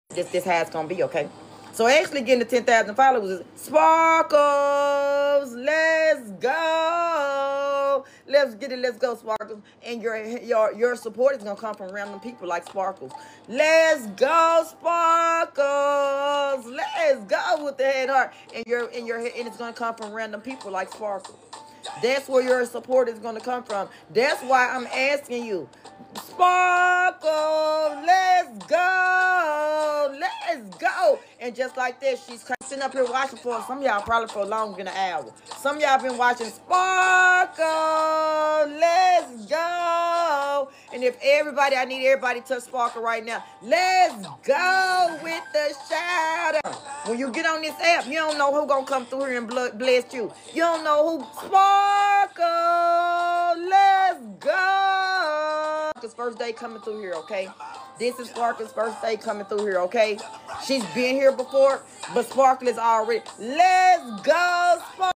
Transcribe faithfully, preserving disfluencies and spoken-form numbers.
This this how it's gonna be, okay? So actually getting to ten thousand followers is Sparkles. Let's go. Let's get it. Let's go, Sparkles. And your your your support is gonna come from random people like Sparkles. Let's go, Sparkles. Let's go with the head heart. And your and your and it's gonna come from random people like Sparkles. That's where your support is gonna come from. That's why I'm asking you. Sparkle, let's go, let's go. And just like this, she's sitting up here watching for some of y'all probably for longer than an hour. Some of y'all been watching Sparkle, let's go. And if everybody, I need everybody to Sparkle right now. Let's go with the shout out. When you get on this app, you don't know who gonna come through here and bless you. You don't know who. Sparkle, let's go. Sparkle's first day coming through here, okay? This is Sparkle's first day coming through here, okay? She's been here before, but Sparkle is already. Let's go, Sparkle.